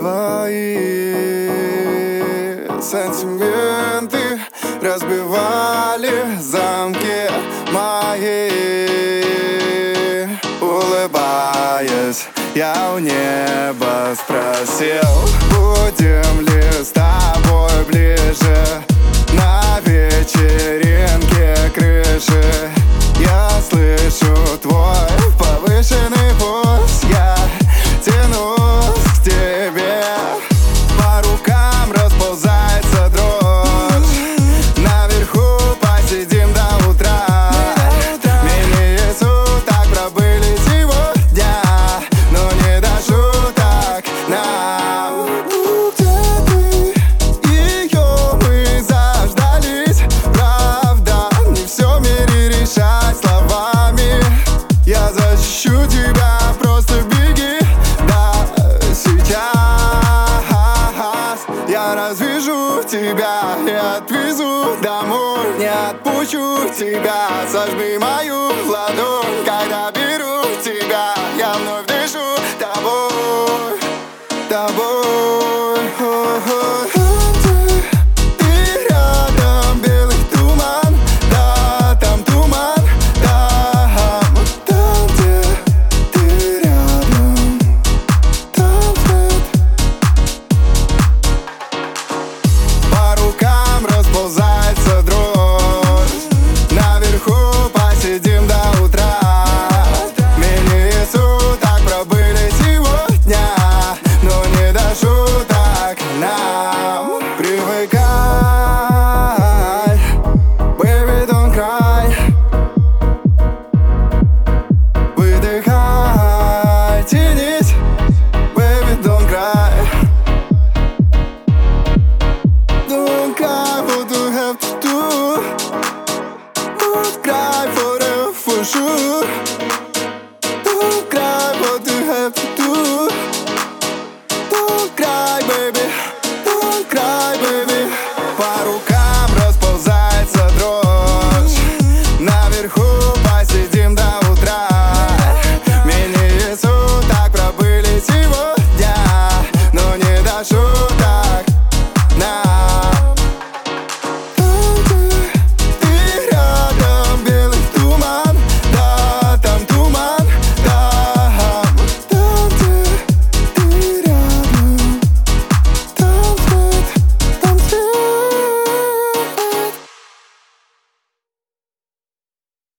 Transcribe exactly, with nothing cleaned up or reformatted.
Твои сантименты разбивали замки мои. Улыбаясь, я у неба спросил: будем ли с тобой ближе на вечеринке крыши? Я слышу твой повышенный пульс, я тянусь к тебе. По рукам расползается дрожь, наверху посидим до утра. Мили суток пробыли сегодня, но не до шуток нам. Где ты? Ее мы заждались. Правда, не все в мире решать словами. Я защищу тебя, просто беги, да, сейчас. Я развяжу тебя и отвезу домой. Не отпущу тебя, сожми мою ладонь. Когда беру тебя, я вновь дышу тобой, тобой. Там, где ты рядом, белый туман, да, там туман, там. Там, где ты рядом, там свет. По рукам расползается дрожь, наверху посидим до утра. Мили суток пробыли сегодня, но не до шуток нам. Привыкай, baby, don't cry. Выдыхай, тянись, baby, don't cry.